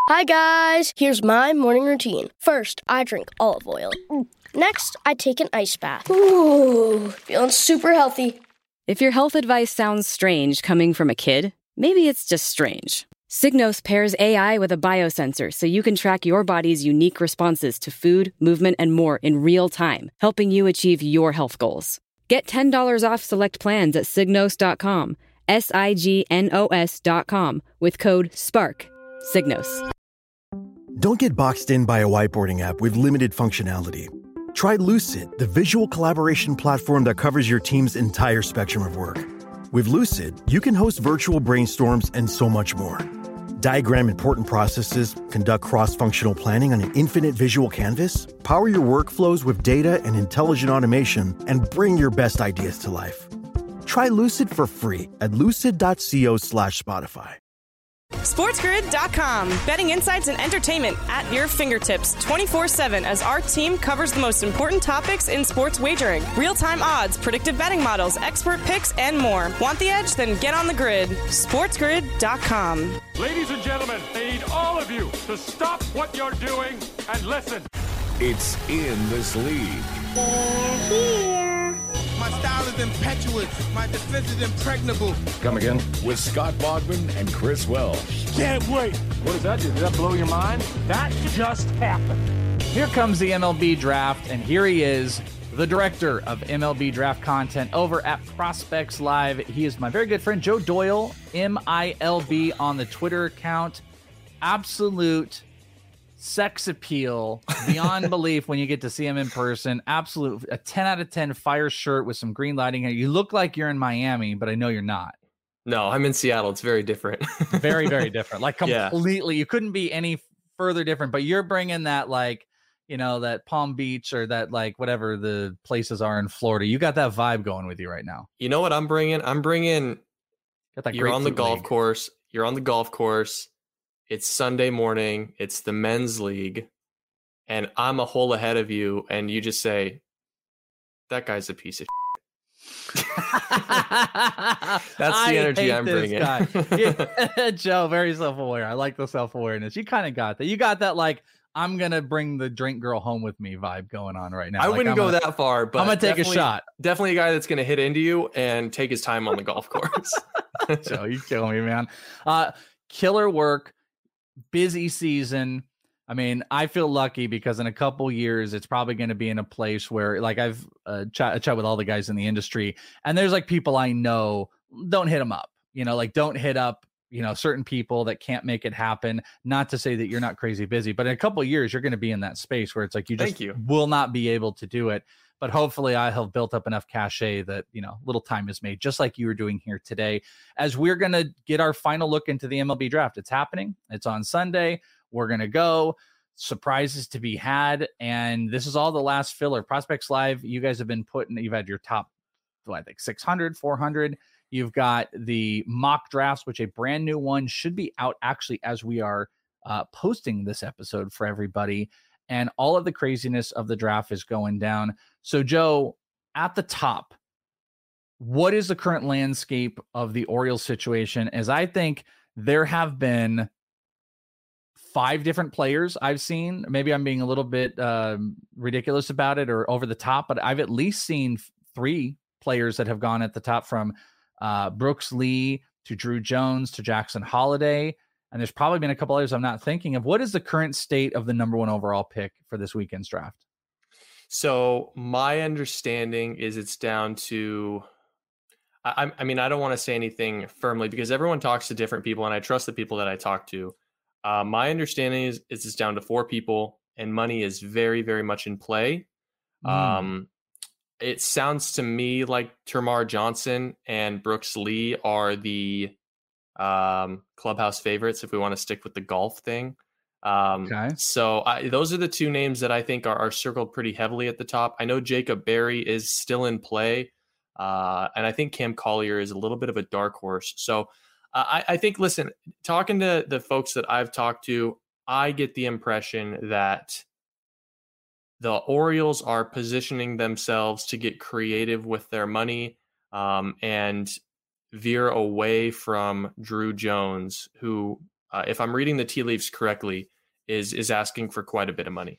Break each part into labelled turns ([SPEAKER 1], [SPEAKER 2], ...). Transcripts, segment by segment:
[SPEAKER 1] Hi guys, here's my morning routine. First, I drink olive oil. Next, I take an ice bath. Ooh, feeling super healthy.
[SPEAKER 2] If your health advice sounds strange coming from a kid, maybe it's just strange. Signos pairs AI with a biosensor so you can track your body's unique responses to food, movement, and more in real time, helping you achieve your health goals. Get $10 off select plans at Signos.com, SIGNOS.com, with code SPARK. Signos.
[SPEAKER 3] Don't get boxed in by a whiteboarding app with limited functionality. Try Lucid, the visual collaboration platform that covers your team's entire spectrum of work. With Lucid, you can host virtual brainstorms and so much more. Diagram important processes, conduct cross-functional planning on an infinite visual canvas, power your workflows with data and intelligent automation, and bring your best ideas to life. Try Lucid for free at lucid.co/Spotify.
[SPEAKER 4] SportsGrid.com. Betting insights and entertainment at your fingertips 24/7 as our team covers the most important topics in sports wagering. Real-time odds, predictive betting models, expert picks, and more. Want the edge? Then get on the grid. SportsGrid.com.
[SPEAKER 5] Ladies and gentlemen, I need all of you to stop what you're doing and listen.
[SPEAKER 6] It's In This League.
[SPEAKER 7] They're here. My style is impetuous. My defense is impregnable.
[SPEAKER 6] Come again? With Scott Bogman and Chris Welsh.
[SPEAKER 5] Can't wait. What does that do? Did that blow your mind? That just happened.
[SPEAKER 8] Here comes the MLB draft, and here he is, the director of MLB draft content over at Prospects Live. He is my very good friend, Joe Doyle, MILB on the Twitter account. Absolute sex appeal beyond belief when you get to see him in person. Absolute, a 10 out of 10 fire shirt with some green lighting. You look like you're in Miami, but I know you're not.
[SPEAKER 9] No, I'm in Seattle. It's very different.
[SPEAKER 8] Very, very different. Like completely.
[SPEAKER 9] Yeah.
[SPEAKER 8] You couldn't be any further different, but you're bringing that, like, you know, that Palm Beach or that, like, whatever the places are in Florida. You got that vibe going with you right now.
[SPEAKER 9] You know what I'm bringing? You're on the golf course. You're on the golf course. It's Sunday morning. It's the men's league. And I'm a hole ahead of you. And you just say, that guy's a piece of shit. That's the energy I'm bringing.
[SPEAKER 8] Yeah. Joe, very self-aware. I like the self-awareness. You kind of got that. You got that, like, I'm going to bring the drink girl home with me vibe going on right now.
[SPEAKER 9] I wouldn't go that far, but
[SPEAKER 8] I'm going to take a shot.
[SPEAKER 9] Definitely a guy that's going to hit into you and take his time on the golf course.
[SPEAKER 8] Joe, you kill me, man. Killer work. Busy season. I mean, I feel lucky because in a couple years, it's probably going to be in a place where, like, I've chat with all the guys in the industry, and there's like people I know, don't hit them up, you know, like don't hit up, you know, certain people that can't make it happen. Not to say that you're not crazy busy, but in a couple of years, you're going to be in that space where it's like, you just will not be able to do it. But hopefully I have built up enough cachet that, you know, little time is made, just like you were doing here today, as we're going to get our final look into the MLB draft. It's happening. It's on Sunday. We're going to go. Surprises to be had. And this is all the last filler. Prospects Live, you guys have been you've had your top, I think, 600, 400. You've got the mock drafts, which a brand new one should be out actually as we are posting this episode for everybody. And all of the craziness of the draft is going down. So, Joe, at the top, what is the current landscape of the Orioles situation? As I think there have been 5 different players I've seen. Maybe I'm being a little bit ridiculous about it or over the top, but I've at least seen 3 players that have gone at the top, from Brooks Lee to Drew Jones to Jackson Holliday. And there's probably been a couple others I'm not thinking of. What is the current state of the number 1 overall pick for this weekend's draft?
[SPEAKER 9] So my understanding is it's down to, I mean, I don't want to say anything firmly because everyone talks to different people and I trust the people that I talk to. My understanding is it's down to 4 people and money is very, very much in play. It sounds to me like Termarr Johnson and Brooks Lee are the clubhouse favorites if we want to stick with the golf thing. So those are the 2 names that I think are circled pretty heavily at the top. I know Jacob Berry is still in play, and I think Cam Collier is a little bit of a dark horse. So I think, listen, talking to the folks that I've talked to, I get the impression that the Orioles are positioning themselves to get creative with their money and veer away from Drew Jones, who if I'm reading the tea leaves correctly, is asking for quite a bit of money.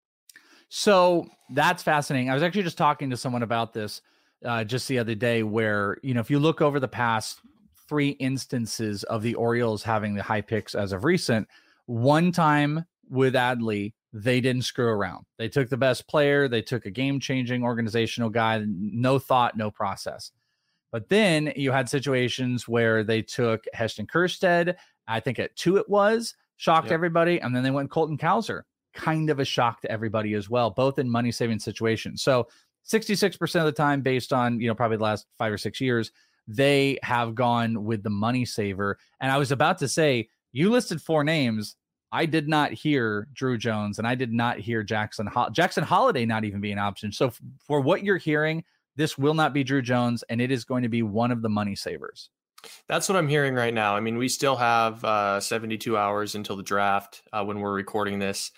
[SPEAKER 8] So that's fascinating. I was actually just talking to someone about this just the other day where, if you look over the past 3 instances of the Orioles having the high picks as of recent, one time with Adley, they didn't screw around. They took the best player. They took a game-changing organizational guy, no thought, no process. But then you had situations where they took Heston Kjerstad, I think at 2 it was, shocked everybody, and then they went Colton Cowser, kind of a shock to everybody as well, both in money-saving situations. So 66% of the time, based on, probably the last 5 or 6 years, they have gone with the money saver. And I was about to say, you listed 4 names. I did not hear Drew Jones, and I did not hear Jackson Holliday not even be an option. So for what you're hearing, this will not be Drew Jones, and it is going to be one of the money savers.
[SPEAKER 9] That's what I'm hearing right now. I mean, we still have 72 hours until the draft when we're recording this.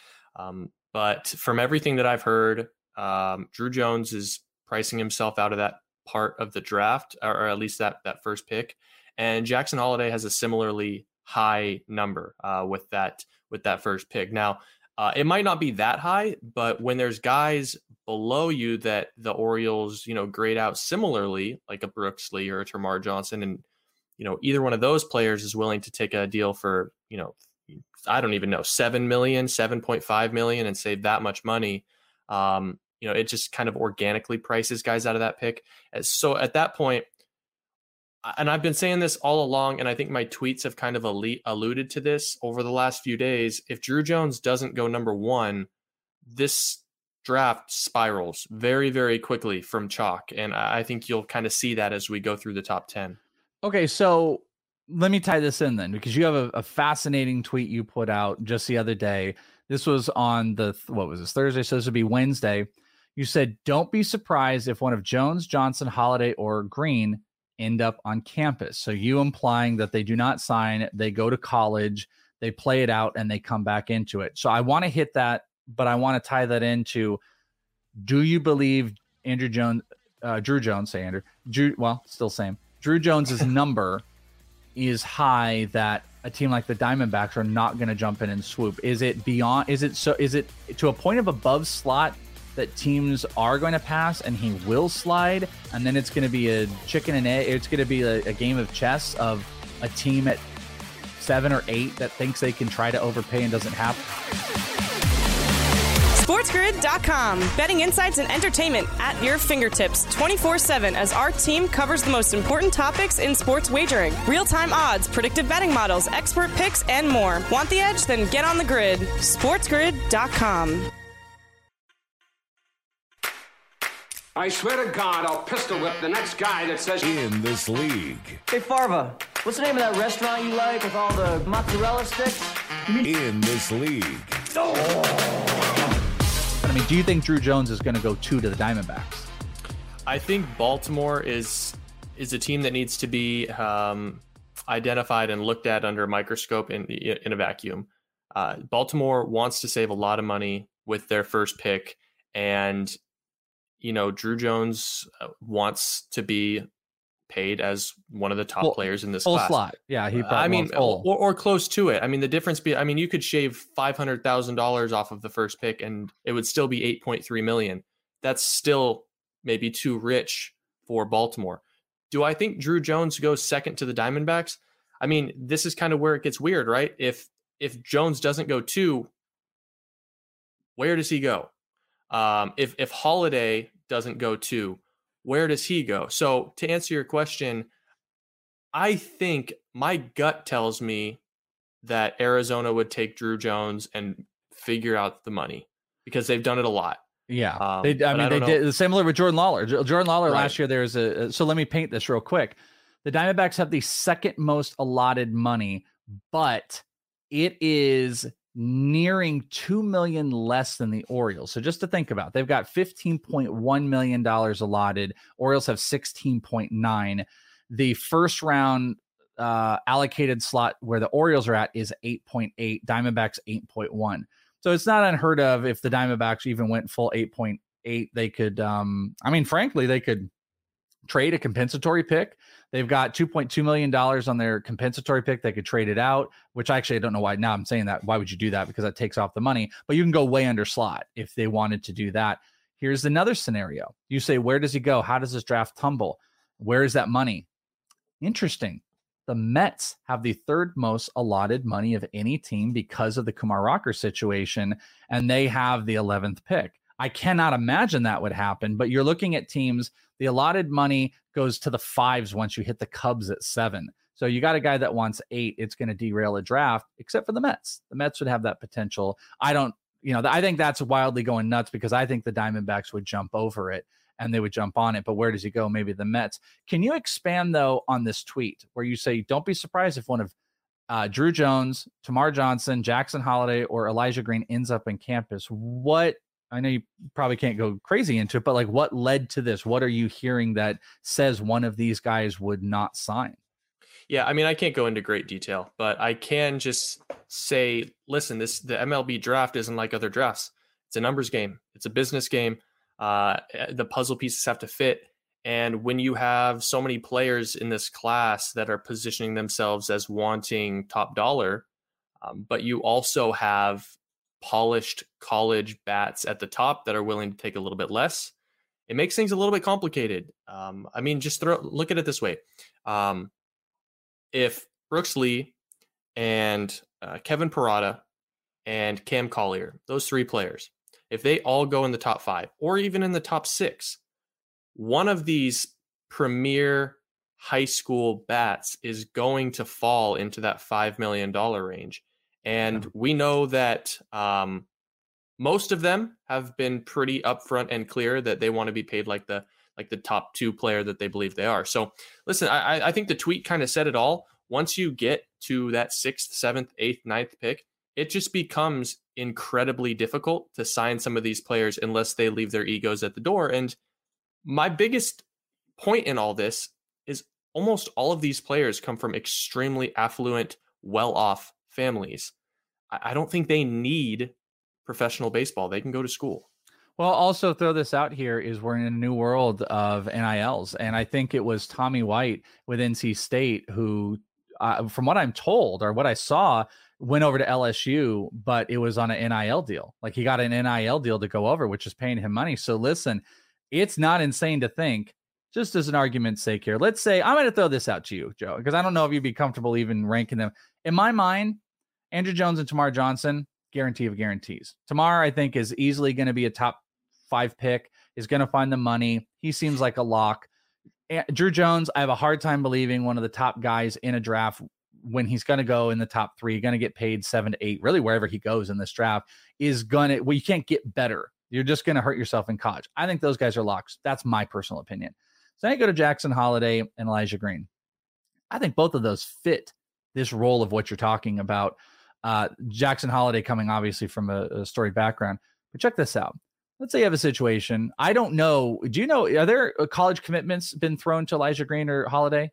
[SPEAKER 9] But from everything that I've heard, Drew Jones is pricing himself out of that part of the draft, or at least that first pick. And Jackson Holliday has a similarly high number with that first pick. Now, it might not be that high, but when there's guys below you that the Orioles, grade out similarly, like a Brooks Lee or a Termarr Johnson, and either one of those players is willing to take a deal for, I don't even know, 7 million, 7.5 million and save that much money. It just kind of organically prices guys out of that pick. So at that point, and I've been saying this all along, and I think my tweets have kind of alluded to this over the last few days. If Drew Jones doesn't go number 1, this draft spirals very, very quickly from chalk. And I think you'll kind of see that as we go through the top 10.
[SPEAKER 8] Okay, so let me tie this in then, because you have a fascinating tweet you put out just the other day. This was on Thursday, so this would be Wednesday. You said, don't be surprised if one of Jones, Johnson, Holliday, or Green end up on campus. So you implying that they do not sign, they go to college, they play it out, and they come back into it. So I want to hit that, but I want to tie that into, do you believe Drew Jones' number is high that a team like the Diamondbacks are not going to jump in and swoop? Is it to a point of above slot that teams are going to pass and he will slide, and then it's going to be a chicken and egg? It's going to be a game of chess of a team at 7 or 8 that thinks they can try to overpay and doesn't have.
[SPEAKER 4] SportsGrid.com. Betting insights and entertainment at your fingertips 24/7 as our team covers the most important topics in sports wagering. Real-time odds, predictive betting models, expert picks, and more. Want the edge? Then get on the grid. SportsGrid.com.
[SPEAKER 10] I swear to God, I'll pistol whip the next guy that says...
[SPEAKER 6] In this league.
[SPEAKER 11] Hey, Farva, what's the name of that restaurant you like with all the mozzarella sticks?
[SPEAKER 6] In this league.
[SPEAKER 8] I mean, do you think Drew Jones is going to go 2 to the Diamondbacks?
[SPEAKER 9] I think Baltimore is a team that needs to be identified and looked at under a microscope in a vacuum. Baltimore wants to save a lot of money with their first pick, and Drew Jones wants to be paid as one of the top players in this class.
[SPEAKER 8] Full slot. Yeah,
[SPEAKER 9] or close to it. I mean, the difference you could shave $500,000 off of the first pick and it would still be $8.3 million. That's still maybe too rich for Baltimore. Do I think Drew Jones goes second to the Diamondbacks? I mean, this is kind of where it gets weird, right? If Jones doesn't go 2, where does he go? If Holliday doesn't go 2, where does he go? So to answer your question, I think my gut tells me that Arizona would take Drew Jones and figure out the money because they've done it a lot.
[SPEAKER 8] Yeah. They did similar with Jordan Lawlar. Jordan Lawlar last year, there's so let me paint this real quick. The Diamondbacks have the second most allotted money, but it is nearing $2 million less than the Orioles. So just to think about, they've got $15.1 million allotted. Orioles have 16.9. The first round allocated slot where the Orioles are at is 8.8, Diamondbacks 8.1. So it's not unheard of if the Diamondbacks even went full 8.8. They could, frankly, they could trade a compensatory pick. They've got $2.2 million on their compensatory pick. They could trade it out, which actually I don't know why. Now I'm saying that. Why would you do that? Because that takes off the money. But you can go way under slot if they wanted to do that. Here's another scenario. You say, where does he go? How does this draft tumble? Where is that money? Interesting. The Mets have the third most allotted money of any team because of the Kumar Rocker situation, and they have the 11th pick. I cannot imagine that would happen, but you're looking at teams, the allotted money goes to the 5s once you hit the Cubs at 7. So you got a guy that wants 8, it's going to derail a draft, except for the Mets. The Mets would have that potential. I think that's wildly going nuts because I think the Diamondbacks would jump over it and they would jump on it. But where does he go? Maybe the Mets. Can you expand, though, on this tweet where you say, don't be surprised if one of Drew Jones, Tamar Johnson, Jackson Holliday, or Elijah Green ends up in campus? What, I know you probably can't go crazy into it, but like what led to this? What are you hearing that says one of these guys would not sign?
[SPEAKER 9] Yeah, I mean, I can't go into great detail, but I can just say, listen, the MLB draft isn't like other drafts. It's a numbers game. It's a business game. The puzzle pieces have to fit. And when you have so many players in this class that are positioning themselves as wanting top dollar, but you also have polished college bats at the top that are willing to take a little bit less, it makes things a little bit complicated. I mean, just look at it this way. If Brooks Lee and Kevin Parada and Cam Collier, those 3 players, if they all go in the top 5 or even in the top 6, one of these premier high school bats is going to fall into that $5 million range. And we know that most of them have been pretty upfront and clear that they want to be paid like the top 2 player that they believe they are. So listen, I think the tweet kind of said it all. Once you get to that 6th, 7th, 8th, 9th pick, it just becomes incredibly difficult to sign some of these players unless they leave their egos at the door. And my biggest point in all this is almost all of these players come from extremely affluent, well-off families. I don't think they need professional baseball. They can go to school.
[SPEAKER 8] Well, also throw this out here is we're in a new world of NILs. And I think it was Tommy White with NC State who, from what I'm told or what I saw, went over to LSU, but it was on an NIL deal. Like he got an NIL deal to go over, which is paying him money. So listen, it's not insane to think, just as an argument's sake here, let's say, I'm going to throw this out to you, Joe, because I don't know if you'd be comfortable even ranking them. In my mind, Andrew Jones and Tamar Johnson, guarantee of guarantees. Tamar, I think, is easily going to be a top 5 pick, is going to find the money. He seems like a lock. Drew Jones, I have a hard time believing one of the top guys in a draft when he's going to go in the top 3, going to get paid 7 to 8, really wherever he goes in this draft, is going to, well, you can't get better. You're just going to hurt yourself in college. I think those guys are locks. That's my personal opinion. So I go to Jackson Holliday and Elijah Green. I think both of those fit this role of what you're talking about. Jackson Holliday coming obviously from a storied background, but check this out. Let's say you have a situation. I don't know. Do you know, are there college commitments been thrown to Elijah Green or Holliday?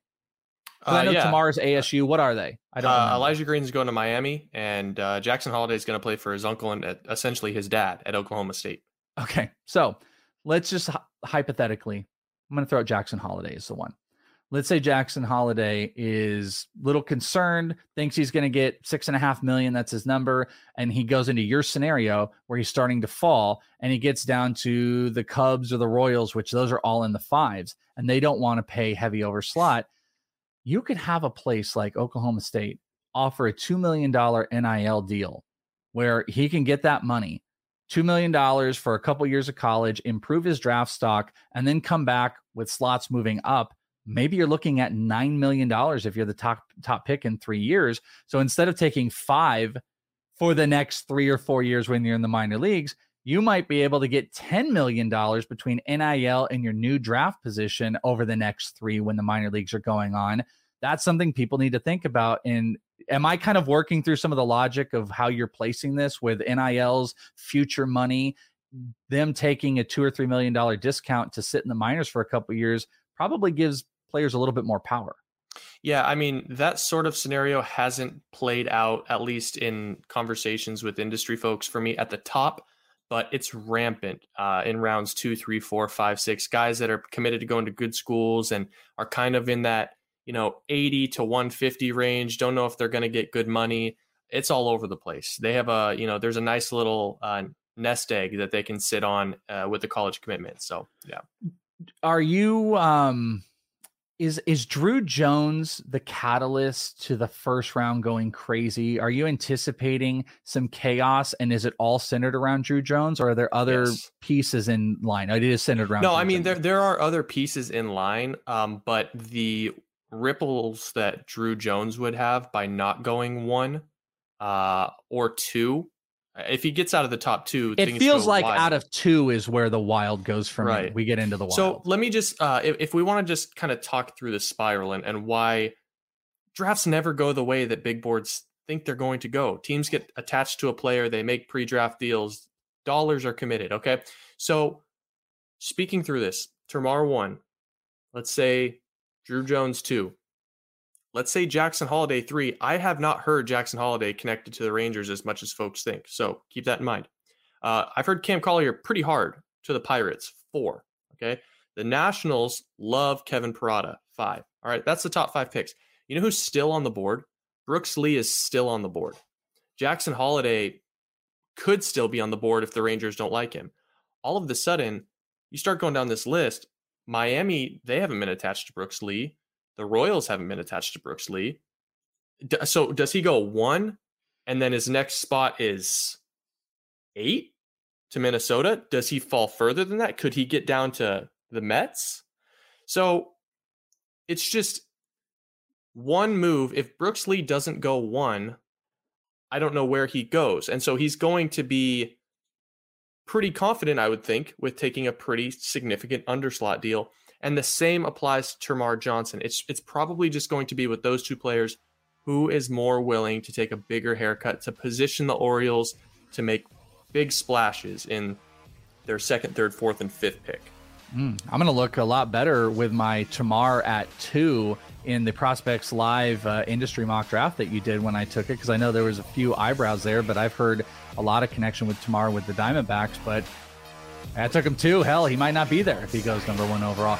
[SPEAKER 8] I know Tamar's ASU. What are they? I don't know.
[SPEAKER 9] Elijah Green's going to Miami, and Jackson Holliday is going to play for his uncle and essentially his dad at Oklahoma State.
[SPEAKER 8] Okay, so let's just hypothetically, I'm going to throw out Jackson Holliday as the one. Let's say Jackson Holliday is a little concerned, thinks he's going to get $6.5 million. That's his number. And he goes into your scenario where he's starting to fall and he gets down to the Cubs or the Royals, which those are all in the 5s, and they don't want to pay heavy over slot. You could have a place like Oklahoma State offer a $2 million NIL deal where he can get that money, $2 million for a couple years of college, improve his draft stock, and then come back with slots moving up. Maybe you're looking at $9 million if you're the top pick in 3 years. So instead of taking 5 for the next 3 or 4 years when you're in the minor leagues, you might be able to get $10 million between NIL and your new draft position over the next 3 when the minor leagues are going on. That's something people need to think about. And am I kind of working through some of the logic of how you're placing this with NIL's future money, them taking a $2 or $3 million discount to sit in the minors for a couple of years probably gives players a little bit more power.
[SPEAKER 9] Yeah, I mean, that sort of scenario hasn't played out, at least in conversations with industry folks for me at the top. but it's rampant in rounds 2, 3, 4, 5, 6. Guys that are committed to going to good schools and are kind of in that 80 to 150 range. Don't know if they're going to get good money. It's all over the place. They have there's a nice little nest egg that they can sit on with the college commitment. So yeah.
[SPEAKER 8] Are you is Drew Jones the catalyst to the first round going crazy? Are you anticipating some chaos, and is it all centered around Drew Jones, or are there other pieces in line? It is centered around.
[SPEAKER 9] No, I mean there are other pieces in line, but the ripples that Drew Jones would have by not going 1 or 2. If he gets out of the top 2,
[SPEAKER 8] it feels like wild. Out of 2 is where the wild goes from. Right. We get into the wild.
[SPEAKER 9] So let me just, if we want to just kind of talk through the spiral and why drafts never go the way that big boards think they're going to go. Teams get attached to a player. They make pre-draft deals. Dollars are committed. Okay. So speaking through this, Termarr 1, let's say Drew Jones 2. Let's say Jackson Holliday 3. I have not heard Jackson Holliday connected to the Rangers as much as folks think. So keep that in mind. I've heard Cam Collier pretty hard to the Pirates 4. Okay. The Nationals love Kevin Parada 5. All right. That's the top 5 picks. You know who's still on the board? Brooks Lee is still on the board. Jackson Holliday could still be on the board if the Rangers don't like him. All of a sudden, you start going down this list. Miami, they haven't been attached to Brooks Lee. The Royals haven't been attached to Brooks Lee. So does he go 1 and then his next spot is 8 to Minnesota? Does he fall further than that? Could he get down to the Mets? So it's just one move. If Brooks Lee doesn't go 1, I don't know where he goes. And so he's going to be pretty confident, I would think, with taking a pretty significant underslot deal. And the same applies to Termarr Johnson. It's probably just going to be with those 2 players, who is more willing to take a bigger haircut to position the Orioles to make big splashes in their 2nd, 3rd, 4th, and 5th pick.
[SPEAKER 8] I'm going to look a lot better with my Termarr at 2 in the Prospects Live industry mock draft that you did when I took it, because I know there was a few eyebrows there, but I've heard a lot of connection with Termarr with the Diamondbacks, but I took him 2. Hell, he might not be there if he goes number 1 overall.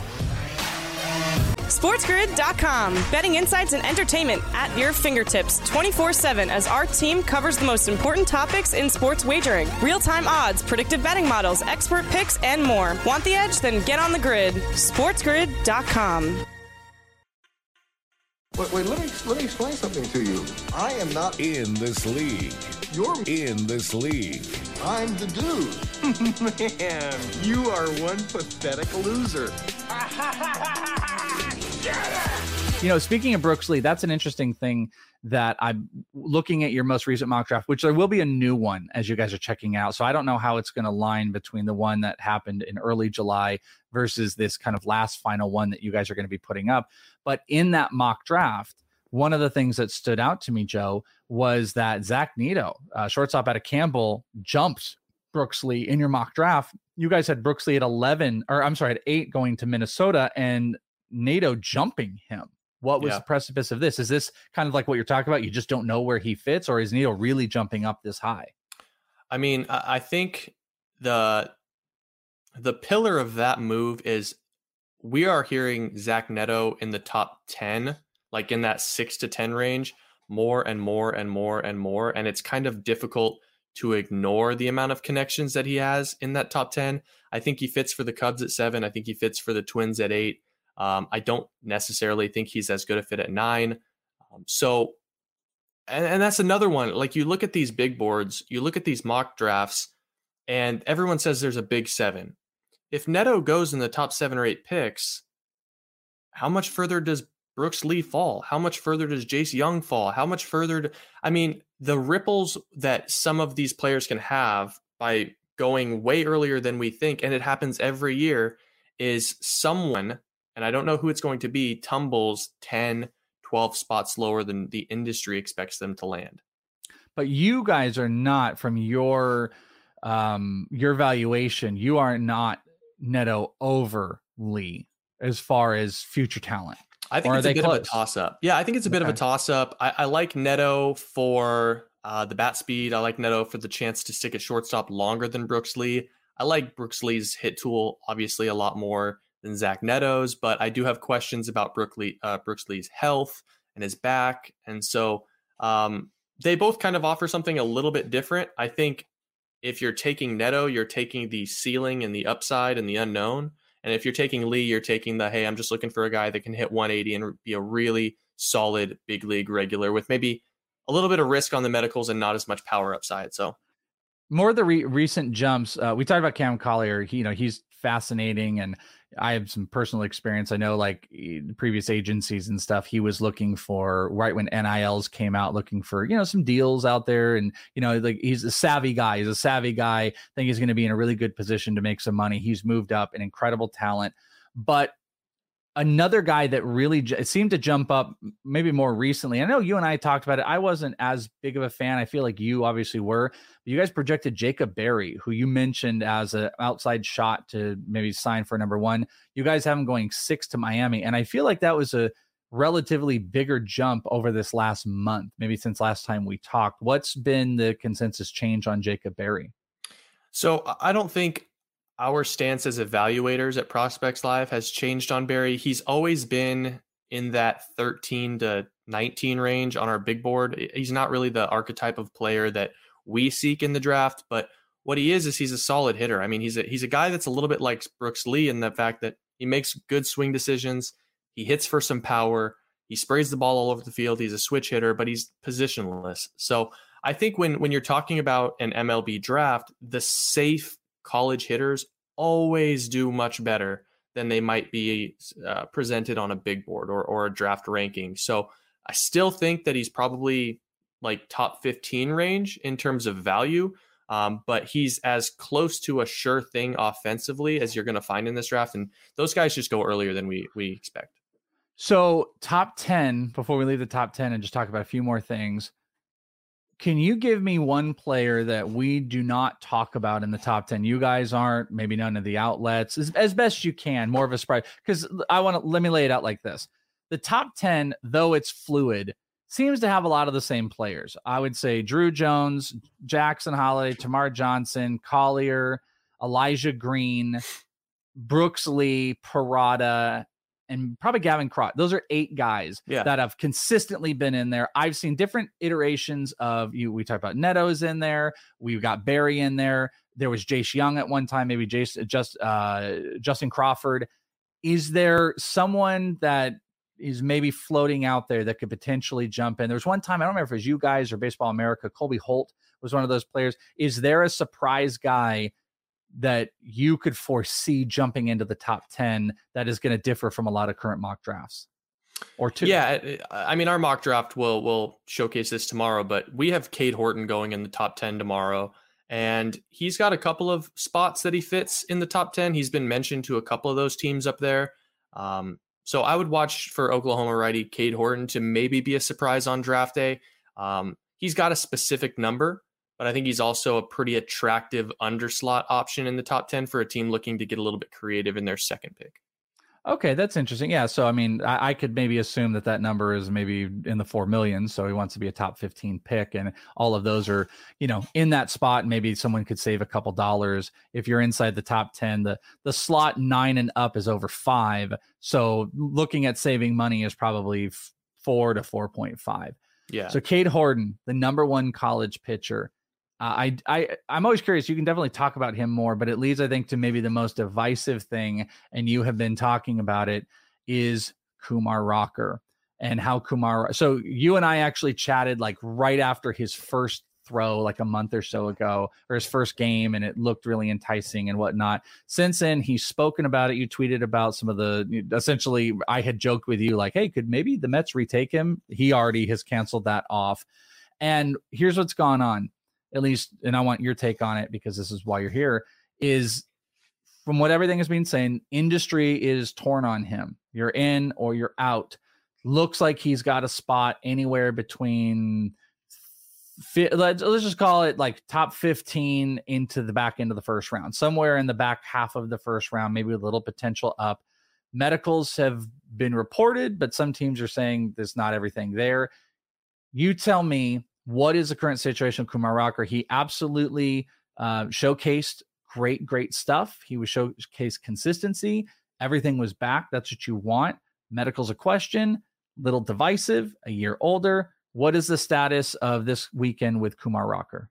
[SPEAKER 4] SportsGrid.com. Betting insights and entertainment at your fingertips 24/7 as our team covers the most important topics in sports wagering. Real-time odds, predictive betting models, expert picks, and more. Want the edge? Then get on the grid. SportsGrid.com.
[SPEAKER 12] Wait, let me explain something to you. I am not
[SPEAKER 6] in this league.
[SPEAKER 12] You're
[SPEAKER 6] in this league.
[SPEAKER 12] I'm the dude.
[SPEAKER 13] Man, you are one pathetic loser.
[SPEAKER 8] Speaking of Brooks Lee, that's an interesting thing that I'm looking at your most recent mock draft, which there will be a new one as you guys are checking out. So I don't know how it's going to line between the one that happened in early July versus this kind of last final one that you guys are going to be putting up. But in that mock draft, one of the things that stood out to me, Joe, was that Zach Neto, shortstop out of Campbell, jumped Brooks Lee in your mock draft. You guys had Brooks Lee at 8 going to Minnesota and Neto jumping him. What was the precipice of this? Is this kind of like what you're talking about? You just don't know where he fits, or is Neto really jumping up this high?
[SPEAKER 9] I mean, I think the pillar of that move is we are hearing Zach Neto in the top 10, like in that 6 to 10 range, more and more and more and more. And it's kind of difficult to ignore the amount of connections that he has in that top 10. I think he fits for the Cubs at 7. I think he fits for the Twins at 8. I don't necessarily think he's as good a fit at 9. So that's another one. Like, you look at these big boards, you look at these mock drafts, and everyone says there's a big 7. If Neto goes in the top 7 or 8 picks, how much further does Brooks Lee fall? How much further does Jace Young fall? How much further? The ripples that some of these players can have by going way earlier than we think, and it happens every year, is someone, and I don't know who it's going to be, tumbles 10, 12 spots lower than the industry expects them to land.
[SPEAKER 8] But you guys are not, from your valuation, you are not Neto over Lee as far as future talent.
[SPEAKER 9] I think it's a bit of a toss-up. Yeah, I think it's a bit of a toss-up. I like Neto for The bat speed, I like Neto for the chance to stick at shortstop longer than Brooks Lee. I like Brooks Lee's hit tool, obviously, a lot more than Zach Neto's, but I do have questions about Brooks Lee's health and his back. And so they both kind of offer something a little bit different. I think if you're taking Neto, you're taking the ceiling and the upside and the unknown. And if you're taking Lee, you're taking the, hey, I'm just looking for a guy that can hit 180 and be a really solid big league regular with maybe a little bit of risk on the medicals and not as much power upside. So
[SPEAKER 8] more of the recent jumps. We talked about Cam Collier. He's fascinating, and I have some personal experience. I know, like previous agencies and stuff, he was looking for right when NILs came out, looking for some deals out there, and like he's a savvy guy. I think he's going to be in a really good position to make some money. He's moved up, an incredible talent, but another guy that really seemed to jump up maybe more recently. I know you and I talked about it. I wasn't as big of a fan. I feel like you obviously were. But you guys projected Jacob Berry, who you mentioned as an outside shot to maybe sign for number 1. You guys have him going 6 to Miami. And I feel like that was a relatively bigger jump over this last month, maybe since last time we talked. What's been the consensus change on Jacob Berry?
[SPEAKER 9] So I don't think our stance as evaluators at Prospects Live has changed on Berry. He's always been in that 13 to 19 range on our big board. He's not really the archetype of player that we seek in the draft, but what he is he's a solid hitter. I mean, he's a guy that's a little bit like Brooks Lee in the fact that he makes good swing decisions. He hits for some power. He sprays the ball all over the field. He's a switch hitter, but he's positionless. So I think when you're talking about an MLB draft, the safe college hitters always do much better than they might be presented on a big board or a draft ranking. So I still think that he's probably like top 15 range in terms of value, but he's as close to a sure thing offensively as you're going to find in this draft. And those guys just go earlier than we expect.
[SPEAKER 8] So top 10, before we leave the top 10 and just talk about a few more things, can you give me one player that we do not talk about in the top 10? You guys aren't, maybe none of the outlets, as best you can, more of a surprise. Because let me lay it out like this. The top 10, though it's fluid, seems to have a lot of the same players. I would say Drew Jones, Jackson Holiday, Tamar Johnson, Collier, Elijah Green, Brooks Lee, Parada, and probably Gavin Crott. Those are 8 guys that have consistently been in there. I've seen different iterations of you. We talked about Neto's in there. We've got Berry in there. There was Jace Young at one time, maybe Justin Crawford. Is there someone that is maybe floating out there that could potentially jump in? There was one time, I don't remember if it was you guys or Baseball America, Colby Holt was one of those players. Is there a surprise guy that you could foresee jumping into the top 10 that is going to differ from a lot of current mock drafts? Or 2?
[SPEAKER 9] Yeah, I mean, our mock draft will showcase this tomorrow, but we have Cade Horton going in the top 10 tomorrow, and he's got a couple of spots that he fits in the top 10. He's been mentioned to a couple of those teams up there. So I would watch for Oklahoma righty Cade Horton to maybe be a surprise on draft day. He's got a specific number, but I think he's also a pretty attractive underslot option in the top 10 for a team looking to get a little bit creative in their second pick.
[SPEAKER 8] Okay, that's interesting. Yeah, so I mean, I could maybe assume that number is maybe in the 4 million. So he wants to be a top 15 pick, and all of those are, in that spot. Maybe someone could save a couple dollars if you're inside the top 10. The slot 9 and up is over 5. So looking at saving money is probably 4 to 4.5.
[SPEAKER 9] Yeah.
[SPEAKER 8] So Cade Horton, the number 1 college pitcher. I'm always curious. You can definitely talk about him more, but it leads, I think, to maybe the most divisive thing, and you have been talking about it, is Kumar Rocker and how Kumar. So you and I actually chatted like right after his first throw, like a month or so ago, or his first game, and it looked really enticing and whatnot. Since then, he's spoken about it. You tweeted about some of essentially, I had joked with you like, hey, could maybe the Mets retake him? He already has canceled that off. And here's what's gone on. At least, and I want your take on it because this is why you're here, is from what everything has been saying, industry is torn on him. You're in or you're out. Looks like he's got a spot anywhere between, let's just call it like top 15 into the back end of the first round, somewhere in the back half of the first round, maybe a little potential up. Medicals have been reported, but some teams are saying there's not everything there. You tell me, what is the current situation with Kumar Rocker? He absolutely showcased great stuff. He was showcased consistency. Everything was back. That's what you want. Medical's a question, little divisive, a year older. What is the status of this weekend with Kumar Rocker?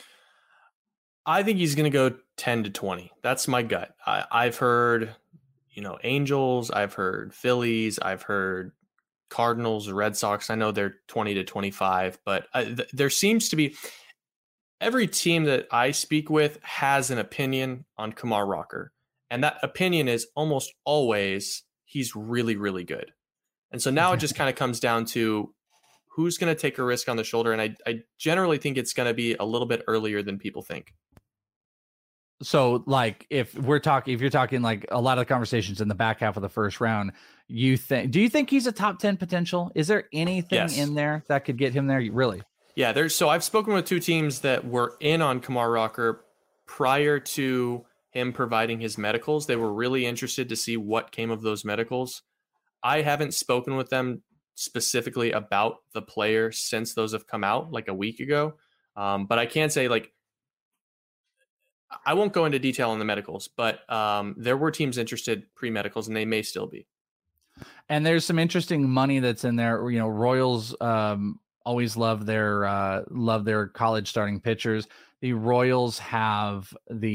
[SPEAKER 9] I think he's going to go 10 to 20. That's my gut. I've heard, Angels. I've heard Phillies. I've heard Cardinals, Red Sox. I know they're 20 to 25, but there seems to be every team that I speak with has an opinion on Kumar Rocker. And that opinion is almost always he's really, really good. And so now it just kind of comes down to who's going to take a risk on the shoulder. And I generally think it's going to be a little bit earlier than people think.
[SPEAKER 8] So like if you're talking like a lot of the conversations in the back half of the first round, do you think he's a top 10 potential? Is there anything in there that could get him there? Really? Yeah.
[SPEAKER 9] So I've spoken with two teams that were in on Kumar Rocker prior to him providing his medicals. They were really interested to see what came of those medicals. I haven't spoken with them specifically about the player since those have come out like a week ago. But I can say I won't go into detail on the medicals, but there were teams interested pre-medicals, and they may still be.
[SPEAKER 8] And there's some interesting money that's in there. Royals always love their college starting pitchers. The Royals have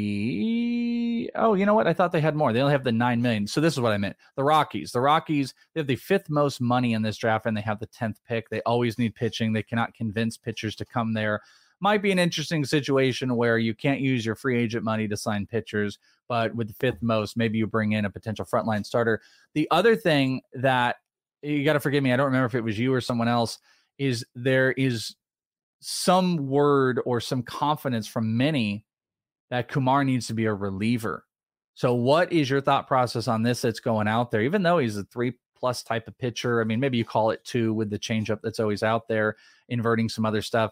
[SPEAKER 8] I thought they had more. They only have the $9 million. So this is what I meant. The Rockies, they have the 5th most money in this draft, and they have the 10th pick. They always need pitching. They cannot convince pitchers to come there. Might be an interesting situation where you can't use your free agent money to sign pitchers, but with the 5th most, maybe you bring in a potential frontline starter. The other thing that you got to forgive me, I don't remember if it was you or someone else, is there is some word or some confidence from many that Kumar needs to be a reliever. So what is your thought process on this that's going out there? Even though he's a 3+ type of pitcher, I mean, maybe you call it 2 with the changeup that's always out there, inverting some other stuff.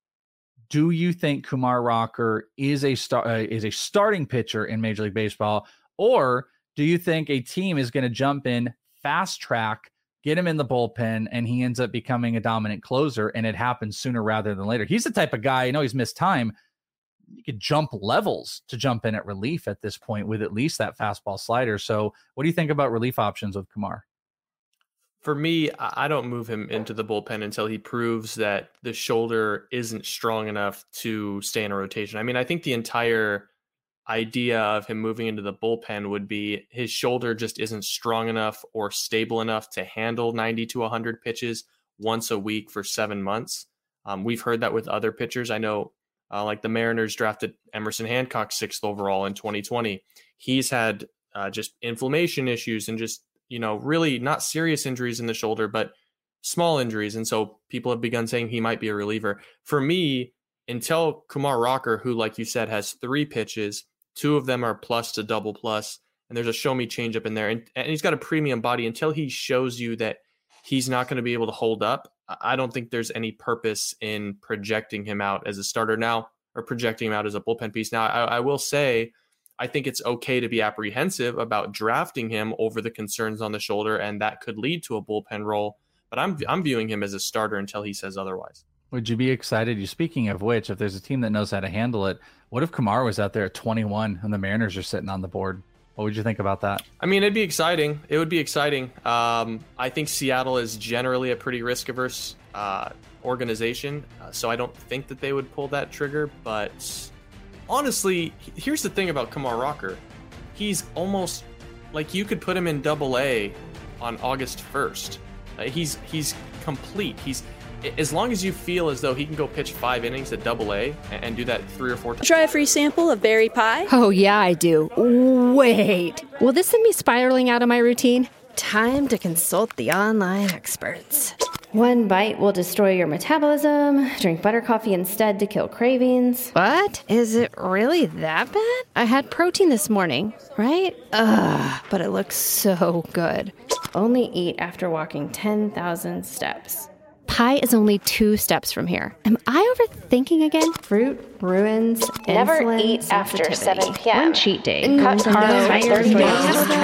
[SPEAKER 8] Do you think Kumar Rocker is a starting pitcher in Major League Baseball, or do you think a team is going to jump in, fast track, get him in the bullpen, and he ends up becoming a dominant closer, and it happens sooner rather than later? He's the type of guy, he's missed time. You could jump levels to jump in at relief at this point with at least that fastball slider. So what do you think about relief options with Kumar?
[SPEAKER 9] For me, I don't move him into the bullpen until he proves that the shoulder isn't strong enough to stay in a rotation. I mean, I think the entire idea of him moving into the bullpen would be his shoulder just isn't strong enough or stable enough to handle 90 to 100 pitches once a week for 7 months. We've heard that with other pitchers. I know like the Mariners drafted Emerson Hancock 6th overall in 2020. He's had just inflammation issues and just, really not serious injuries in the shoulder, but small injuries. And so people have begun saying he might be a reliever. For me, until Kumar Rocker, who, like you said, has 3 pitches, 2 of them are plus to double plus, and there's a show me changeup in there, and he's got a premium body, until he shows you that he's not going to be able to hold up, I don't think there's any purpose in projecting him out as a starter now or projecting him out as a bullpen piece. Now, I will say, I think it's okay to be apprehensive about drafting him over the concerns on the shoulder, and that could lead to a bullpen role. But I'm viewing him as a starter until he says otherwise.
[SPEAKER 8] Would you be excited? Speaking of which, if there's a team that knows how to handle it, what if Kumar was out there at 21 and the Mariners are sitting on the board? What would you think about that?
[SPEAKER 9] I mean, it'd be exciting. It would be exciting. I think Seattle is generally a pretty risk-averse organization, so I don't think that they would pull that trigger, but honestly, here's the thing about Kumar Rocker. He's almost like you could put him in Double-A on August 1st. He's complete. He's as long as you feel as though he can go pitch 5 innings at Double-A and do that 3 or 4 times.
[SPEAKER 14] Try a free sample of berry pie?
[SPEAKER 15] Oh, yeah, I do. Wait. Will this send me spiraling out of my routine? Time to consult the online experts.
[SPEAKER 16] 1 bite will destroy your metabolism. Drink butter coffee instead to kill cravings.
[SPEAKER 15] What? Is it really that bad? I had protein this morning, right? Ugh, but it looks so good.
[SPEAKER 16] Only eat after walking 10,000 steps.
[SPEAKER 15] Pie is only 2 steps from here. Am I overthinking again?
[SPEAKER 16] Fruit ruins
[SPEAKER 17] Never
[SPEAKER 16] insulin
[SPEAKER 17] eat after 7 p.m.
[SPEAKER 16] 1 cheat day.
[SPEAKER 17] Cut carbs by 30 days.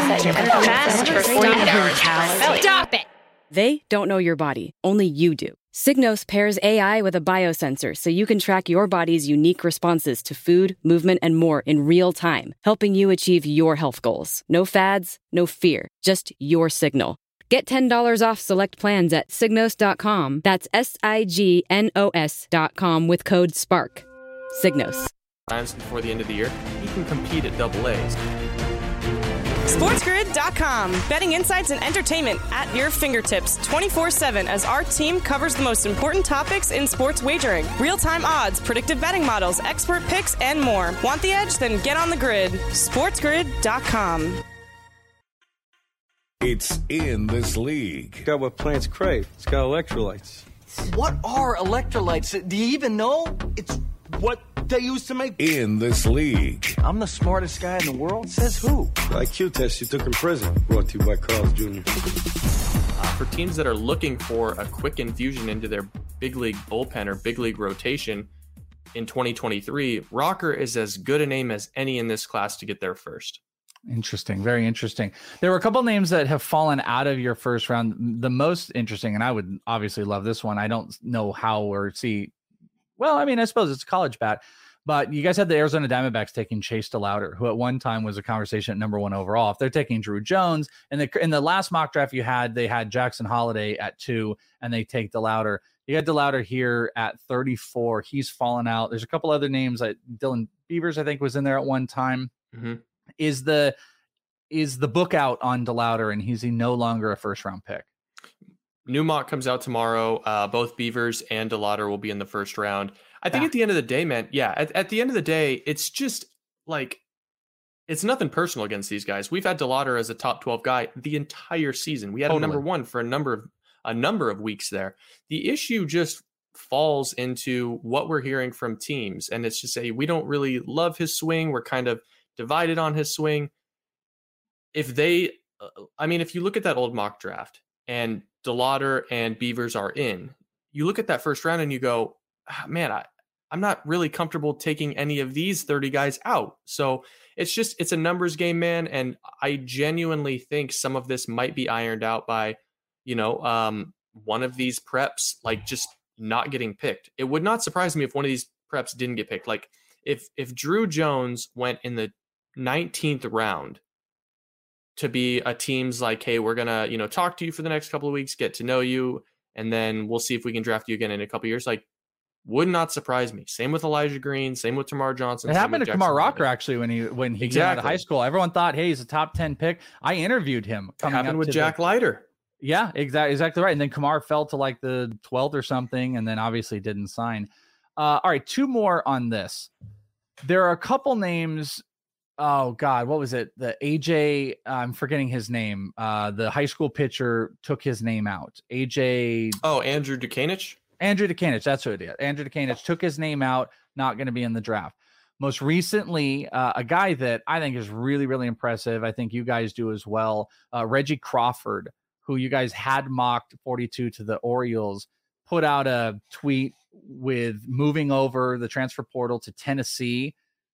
[SPEAKER 14] Fast for 48 hours.
[SPEAKER 15] Stop it!
[SPEAKER 2] They don't know your body. Only you do. Signos pairs AI with a biosensor so you can track your body's unique responses to food, movement, and more in real time, helping you achieve your health goals. No fads, no fear, just your signal. Get $10 off select plans at Signos.com. That's SIGNOS.com with code SPARK. Signos.
[SPEAKER 9] Times before the end of the year, he can compete at AA.
[SPEAKER 4] SportsGrid.com. Betting insights and entertainment at your fingertips 24/7 as our team covers the most important topics in sports wagering. Real-time odds, predictive betting models, expert picks, and more. Want the edge? Then get on the grid. SportsGrid.com.
[SPEAKER 6] It's in this league.
[SPEAKER 18] It's got what plants crave. It's got electrolytes.
[SPEAKER 19] What are electrolytes? Do you even know? It's what they used to make.
[SPEAKER 6] In this league.
[SPEAKER 19] I'm the smartest guy in the world? Says who?
[SPEAKER 18] IQ test you took in prison. Brought to you by Carl's Jr.
[SPEAKER 9] For teams that are looking for a quick infusion into their big league bullpen or big league rotation in 2023, Rocker is as good a name as any in this class to get there first.
[SPEAKER 8] Interesting. Very interesting. There were a couple names that have fallen out of your first round. The most interesting, and I would obviously love this one. I don't know how or see. Well, I mean, I suppose it's a college bat, but you guys had the Arizona Diamondbacks taking Chase DeLauter, who at one time was a conversation at number 1 overall. If they're taking Drew Jones, and in the last mock draft you had, they had Jackson Holiday at 2, and they take DeLauter. You got DeLauter here at 34. He's fallen out. There's a couple other names. Dylan Beavers, I think, was in there at one time.
[SPEAKER 9] Mm-hmm.
[SPEAKER 8] Is the book out on DeLauter, and is he no longer a first-round pick?
[SPEAKER 9] New mock comes out tomorrow. Both Beavers and DeLauter will be in the first round. I think at the end of the day, man, at the end of the day, it's just like, it's nothing personal against these guys. We've had DeLauter as a top 12 guy the entire season. We had a number 1 for a number of weeks there. The issue just falls into what we're hearing from teams. And it's just we don't really love his swing. We're kind of divided on his swing. If you look at that old mock draft and DeLauter and Beavers are in, you look at that first round and you go, man, I'm not really comfortable taking any of these 30 guys out. So it's a numbers game, man. And I genuinely think some of this might be ironed out by, one of these preps, like just not getting picked. It would not surprise me if one of these preps didn't get picked. Like if Drew Jones went in the 19th round to be a team's like, hey, we're going to, talk to you for the next couple of weeks, get to know you, and then we'll see if we can draft you again in a couple of years. Like, would not surprise me. Same with Elijah Green, same with Tamar Johnson.
[SPEAKER 8] It happened to Kumar Rocker, actually, when he came out of high school. Everyone thought, hey, he's a top 10 pick. I interviewed him.
[SPEAKER 9] It happened with Jack Leiter.
[SPEAKER 8] Yeah, exactly right. And then Kumar fell to like the 12th or something, and then obviously didn't sign. All right, 2 more on this. There are a couple names. Oh God, what was it? The AJ, I'm forgetting his name. The high school pitcher took his name out. AJ.
[SPEAKER 9] Oh, Andrew Dukanich.
[SPEAKER 8] Andrew Dukanich, that's who it is. Andrew Dukanich took his name out, not going to be in the draft. Most recently, a guy that I think is really, really impressive. I think you guys do as well. Reggie Crawford, who you guys had mocked 42 to the Orioles, put out a tweet with moving over the transfer portal to Tennessee.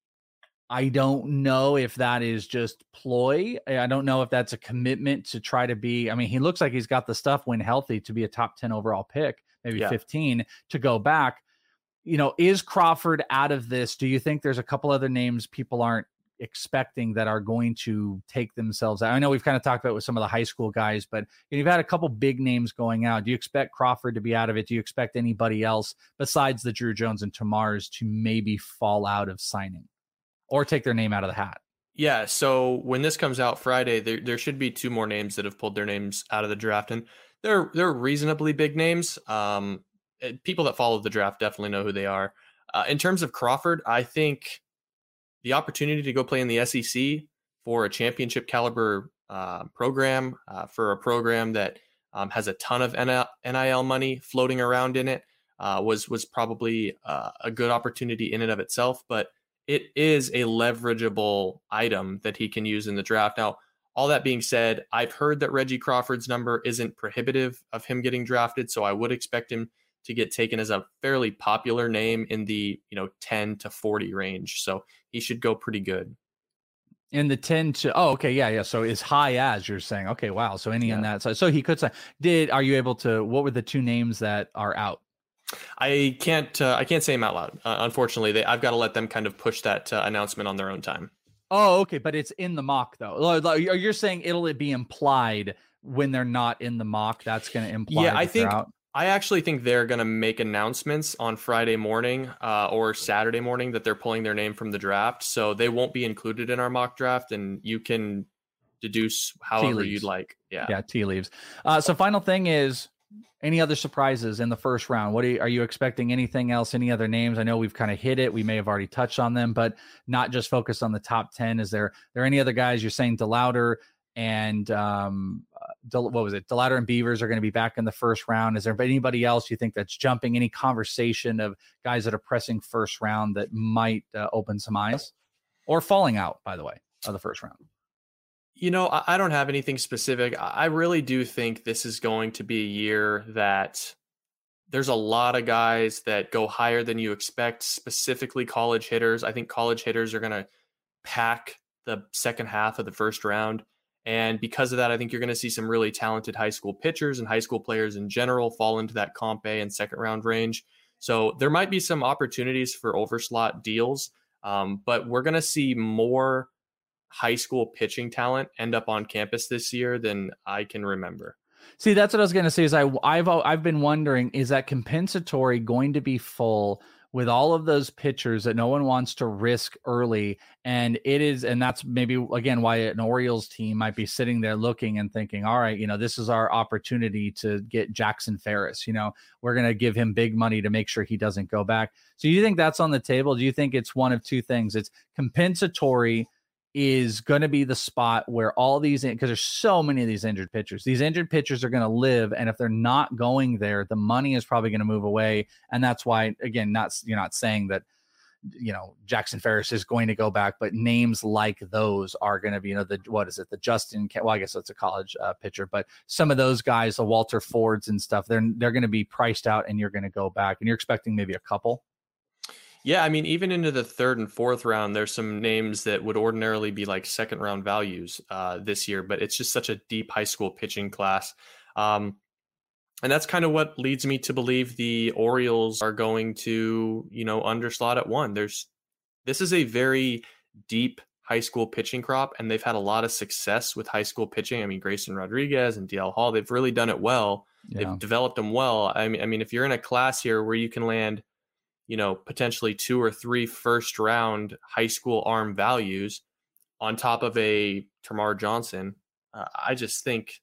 [SPEAKER 8] I don't know if that is just ploy. I don't know if that's a commitment to try to be. I mean, he looks like he's got the stuff when healthy to be a top 10 overall pick, maybe 15 to go back. Is Crawford out of this? Do you think there's a couple other names people aren't expecting that are going to take themselves out? I know we've kind of talked about with some of the high school guys, but you've had a couple big names going out. Do you expect Crawford to be out of it? Do you expect anybody else besides the Drew Jones and Tamars to maybe fall out of signing or take their name out of the hat?
[SPEAKER 9] Yeah, so when this comes out Friday, there should be 2 more names that have pulled their names out of the draft, and they're reasonably big names. People that follow the draft definitely know who they are. In terms of Crawford, I think the opportunity to go play in the SEC for a championship caliber program, for a program that has a ton of NIL money floating around in it, was probably a good opportunity in and of itself, but it is a leverageable item that he can use in the draft. Now, all that being said, I've heard that Reggie Crawford's number isn't prohibitive of him getting drafted, so I would expect him to get taken as a fairly popular name in the 10 to 40 range. So he should go pretty good.
[SPEAKER 8] In the 10 to, oh, okay, yeah. So as high as you're saying, okay, wow. So any on that side. So he could say, are you able to, what were the 2 names that are out?
[SPEAKER 9] I can't say them out loud. Unfortunately, I've got to let them kind of push that announcement on their own time.
[SPEAKER 8] Oh, okay. But it's in the mock though. You're saying it'll be implied when they're not in the mock. That's going to imply.
[SPEAKER 9] Yeah, I actually think they're going to make announcements on Friday morning or Saturday morning that they're pulling their name from the draft. So they won't be included in our mock draft, and you can deduce however you'd like. Yeah,
[SPEAKER 8] tea leaves. So final thing is, any other surprises in the first round? What are you expecting? Anything else? Any other names? I know we've kind of hit it. We may have already touched on them, but not just focused on the top 10. Is there any other guys you're saying DeLauder and DeLauder and Beavers are going to be back in the first round? Is there anybody else you think that's jumping? Any conversation of guys that are pressing first round that might open some eyes, or falling out, by the way, of the first round?
[SPEAKER 9] I don't have anything specific. I really do think this is going to be a year that there's a lot of guys that go higher than you expect, specifically college hitters. I think college hitters are going to pack the second half of the first round. And because of that, I think you're going to see some really talented high school pitchers and high school players in general fall into that comp A and second round range. So there might be some opportunities for overslot deals, but we're going to see more high school pitching talent end up on campus this year than I can remember.
[SPEAKER 8] See, that's what I was going to say. Is I've been wondering, is that compensatory going to be full with all of those pitchers that no one wants to risk early? And it is, and that's maybe again why an Orioles team might be sitting there looking and thinking, all right, this is our opportunity to get Jackson Ferris. We're going to give him big money to make sure he doesn't go back. So you think that's on the table? Do you think it's one of two things? It's compensatory is going to be the spot where all these, because there's so many of these injured pitchers are going to live. And if they're not going there, the money is probably going to move away. And that's why, again, you're not saying that, Jackson Ferris is going to go back, but names like those are going to be, the Justin, well, I guess that's a college pitcher, but some of those guys, the Walter Fords and stuff, they're going to be priced out and you're going to go back and you're expecting maybe a couple.
[SPEAKER 9] Yeah, I mean, even into the third and fourth round, there's some names that would ordinarily be like second round values this year, but it's just such a deep high school pitching class. And that's kind of what leads me to believe the Orioles are going to, underslot at 1. This is a very deep high school pitching crop, and they've had a lot of success with high school pitching. I mean, Grayson Rodriguez and DL Hall, they've really done it well. Yeah. They've developed them well. I mean, if you're in a class here where you can land, potentially 2 or 3 first round high school arm values on top of a Termarr Johnson, I just think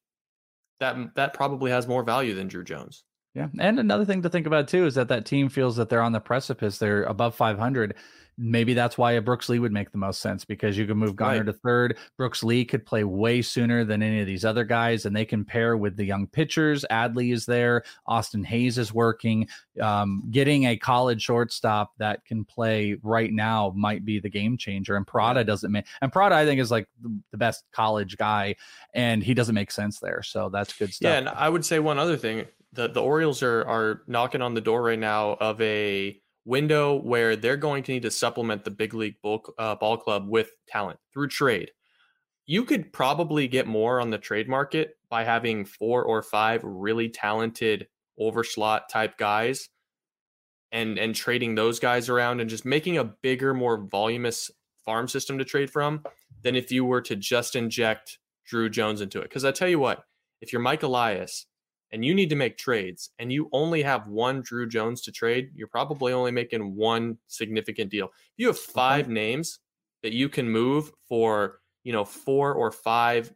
[SPEAKER 9] that probably has more value than Drew Jones.
[SPEAKER 8] Yeah. And another thing to think about too, is that team feels that they're on the precipice. They're above 500. Maybe that's why a Brooks Lee would make the most sense, because you can move Garner to third. Brooks Lee could play way sooner than any of these other guys, and they can pair with the young pitchers. Adley is there. Austin Hayes is working. Getting a college shortstop that can play right now might be the game changer. And Parada Parada, I think, is like the best college guy, and he doesn't make sense there. So that's good stuff.
[SPEAKER 9] Yeah, and I would say one other thing. The Orioles are knocking on the door right now of a window where they're going to need to supplement the big league ball club with talent through trade. You could probably get more on the trade market by having 4 or 5 really talented overslot type guys and trading those guys around and just making a bigger, more voluminous farm system to trade from than if you were to just inject Drew Jones into it. Because I tell you what, if you're Mike Elias and you need to make trades and you only have 1 Drew Jones to trade, you're probably only making 1 significant deal. If you have 5 names that you can move for, 4 or 5,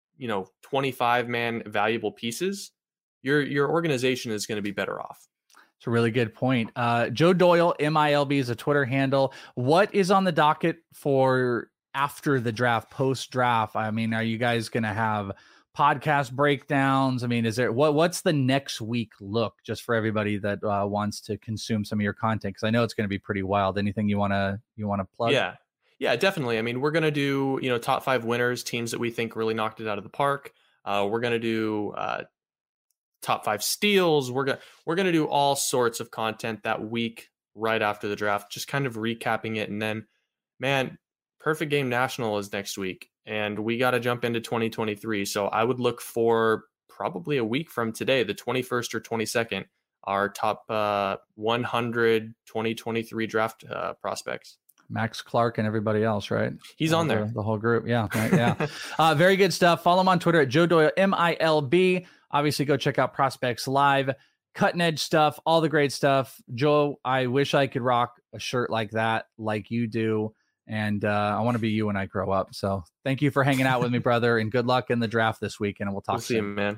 [SPEAKER 9] 25-man valuable pieces, your organization is going to be better off.
[SPEAKER 8] It's a really good point. Joe Doyle, MILB, is a Twitter handle. What is on the docket for after the draft, post-draft? I mean, are you guys going to have podcast breakdowns? I mean, is there what's the next week look, just for everybody that wants to consume some of your content? Because I know it's going to be pretty wild. Anything you want to plug?
[SPEAKER 9] Yeah, definitely. I mean, we're going to do top 5 winners, teams that we think really knocked it out of the park. We're going to do top 5 steals. We're going to do all sorts of content that week right after the draft, just kind of recapping it. And then, man, Perfect Game National is next week, and we got to jump into 2023. So I would look for probably a week from today, the 21st or 22nd, our top 100 2023 draft prospects.
[SPEAKER 8] Max Clark and everybody else, right?
[SPEAKER 9] He's on there.
[SPEAKER 8] The whole group. Yeah. Right, yeah. Very good stuff. Follow him on Twitter at Joe Doyle, MILB. Obviously, go check out Prospects Live. Cutting edge stuff, all the great stuff. Joe, I wish I could rock a shirt like that, like you do. And I want to be you when I grow up. So thank you for hanging out with me, brother. And good luck in the draft this weekend. And we'll talk
[SPEAKER 9] soon. See you, man.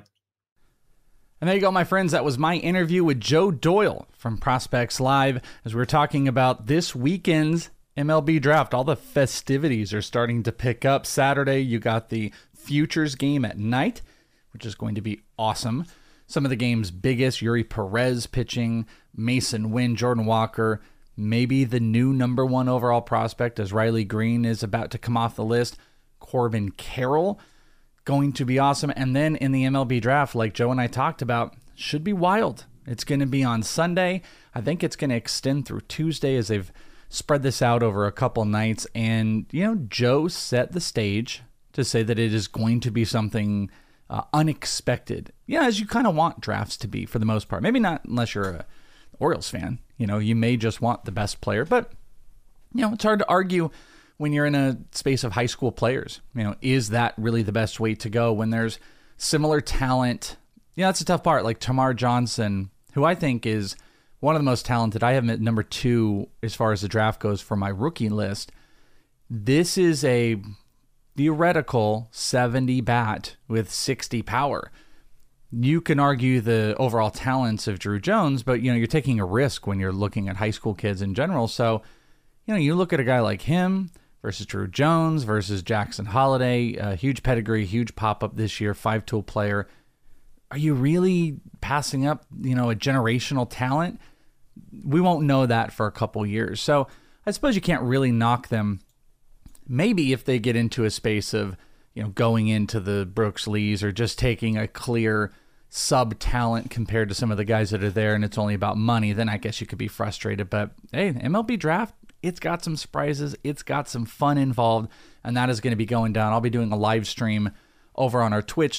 [SPEAKER 8] And there you go, my friends. That was my interview with Joe Doyle from Prospects Live, as we were talking about this weekend's MLB draft. All the festivities are starting to pick up. Saturday, you got the Futures game at night, which is going to be awesome. Some of the game's biggest, Yuri Perez pitching, Mason Wynn, Jordan Walker, maybe the new number 1 overall prospect as Riley Green is about to come off the list, Corbin Carroll, going to be awesome. And then in the MLB draft, like Joe and I talked about, should be wild. It's going to be on Sunday. I think it's going to extend through Tuesday as they've spread this out over a couple nights. And, Joe set the stage to say that it is going to be something unexpected, as you kind of want drafts to be for the most part. Maybe not unless you're a Orioles fan. You may just want the best player, but it's hard to argue when you're in a space of high school players. Is that really the best way to go when there's similar talent? That's a tough part. Like Tamar Johnson, who I think is one of the most talented. I have him at number 2 as far as the draft goes for my rookie list. This is a theoretical 70 bat with 60 power. You can argue the overall talents of Drew Jones, but you're taking a risk when you're looking at high school kids in general. So, you look at a guy like him versus Drew Jones versus Jackson Holiday, huge pedigree, huge pop-up this year, 5-tool player. Are you really passing up, a generational talent? We won't know that for a couple years. So I suppose you can't really knock them. Maybe if they get into a space of, going into the Brooks Lees or just taking a clear sub-talent compared to some of the guys that are there and it's only about money, then I guess you could be frustrated. But, hey, MLB draft, it's got some surprises. It's got some fun involved, and that is going to be going down. I'll be doing a live stream over on our Twitch,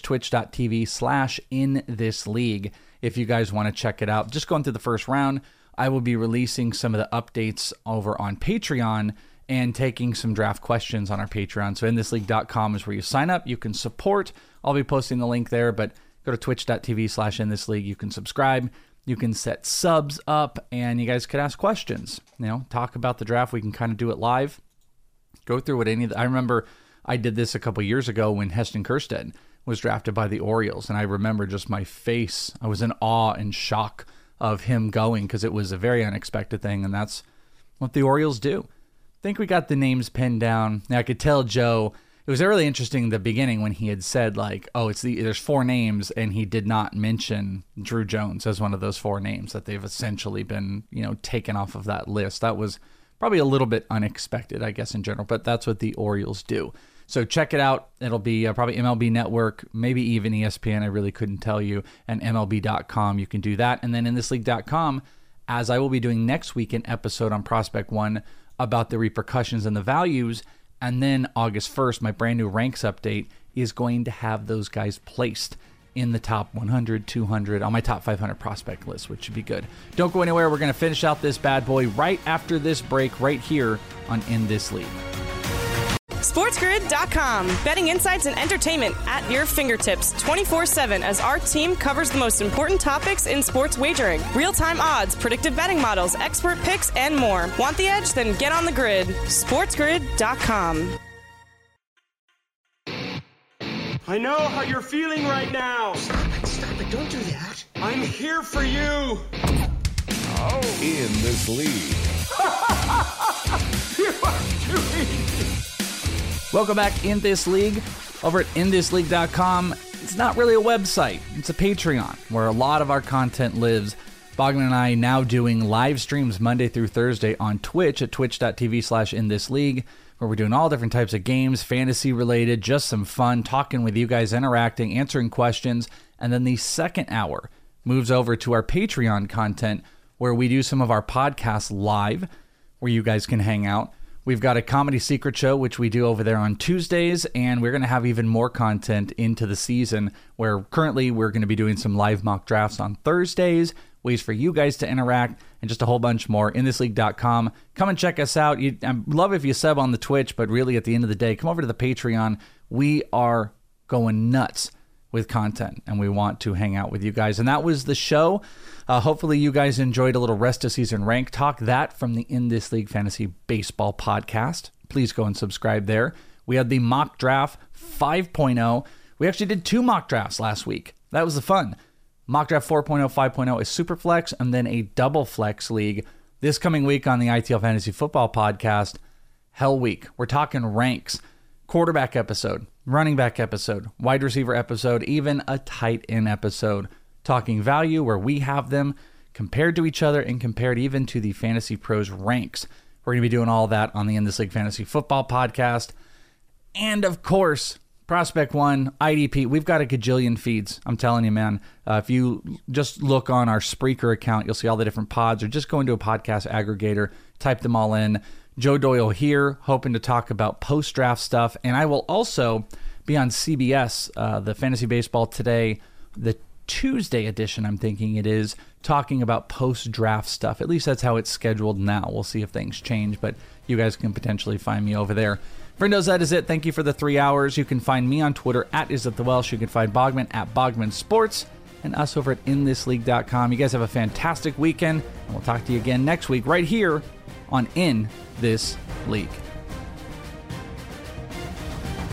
[SPEAKER 8] twitch.tv/inthisleague. If you guys want to check it out, just going through the first round, I will be releasing some of the updates over on Patreon and taking some draft questions on our Patreon. So inthisleague.com is where you sign up. You can support. I'll be posting the link there, but go to twitch.tv/inthisleague. You can subscribe. You can set subs up, and you guys could ask questions. Talk about the draft. We can kind of do it live. Go through what I remember I did this a couple years ago when Heston Kjerstad was drafted by the Orioles, and I remember just my face. I was in awe and shock of him going because it was a very unexpected thing, and that's what the Orioles do. I think we got the names pinned down. Now, I could tell Joe, it was really interesting in the beginning when he had said, there's 4 names, and he did not mention Drew Jones as one of those 4 names that they've essentially been, taken off of that list. That was probably a little bit unexpected, I guess, in general, but that's what the Orioles do. So check it out. It'll be probably MLB Network, maybe even ESPN. I really couldn't tell you. And MLB.com, you can do that. And then inthisleague.com, as I will be doing next week, an episode on Prospect One about the repercussions and the values. And then August 1st, my brand new ranks update is going to have those guys placed in the top 100, 200, on my top 500 prospect list, which should be good. Don't go anywhere. We're going to finish out this bad boy right after this break, right here on In This League.
[SPEAKER 4] SportsGrid.com. Betting insights and entertainment at your fingertips 24/7 as our team covers the most important topics in sports wagering. Real-time odds, predictive betting models, expert picks, and more. Want the edge? Then get on the grid. SportsGrid.com.
[SPEAKER 20] I know how you're feeling right now.
[SPEAKER 12] Stop it. Don't do that.
[SPEAKER 20] I'm here for you.
[SPEAKER 6] Oh. In This League.
[SPEAKER 20] You are too easy.
[SPEAKER 8] Welcome back, In This League, over at inthisleague.com. It's not really a website. It's a Patreon where a lot of our content lives. Bogman and I now doing live streams Monday through Thursday on Twitch at twitch.tv/inthisleague, where we're doing all different types of games, fantasy related, just some fun, talking with you guys, interacting, answering questions. And then the second hour moves over to our Patreon content, where we do some of our podcasts live, where you guys can hang out. We've got a comedy secret show, which we do over there on Tuesdays, and we're going to have even more content into the season, where currently we're going to be doing some live mock drafts on Thursdays, ways for you guys to interact, and just a whole bunch more. inthisleague.com. Come and check us out. I'd love if you sub on the Twitch, but really at the end of the day, come over to the Patreon. We are going nuts with content, and we want to hang out with you guys. And that was the show. Hopefully you guys enjoyed a little rest of season rank talk, that from the In This League Fantasy Baseball podcast. Please go and subscribe there. We had the mock draft 5.0. We actually did 2 mock drafts last week. That was the fun. Mock draft 4.0, 5.0 is super flex, and then a double flex league. This coming week on the ITL Fantasy Football podcast, Hell Week. We're talking ranks, quarterback episode, running back episode, wide receiver episode, even a tight end episode. Talking value where we have them compared to each other and compared even to the Fantasy Pros ranks. We're going to be doing all that on the In This League Fantasy Football podcast. And of course, Prospect One, IDP. We've got a gajillion feeds. I'm telling you, man. If you just look on our Spreaker account, you'll see all the different pods, or just go into a podcast aggregator, type them all in. Joe Doyle here, hoping to talk about post-draft stuff. And I will also be on CBS, the Fantasy Baseball Today, the Tuesday edition, I'm thinking it is, talking about post-draft stuff. At least that's how it's scheduled now. We'll see if things change, but you guys can potentially find me over there. Friendos, that is it. Thank you for the 3 hours. You can find me on Twitter at @IsItTheWelsh. You can find Bogman at Bogman Sports, and us over at InThisLeague.com. You guys have a fantastic weekend, and we'll talk to you again next week right here on In This League.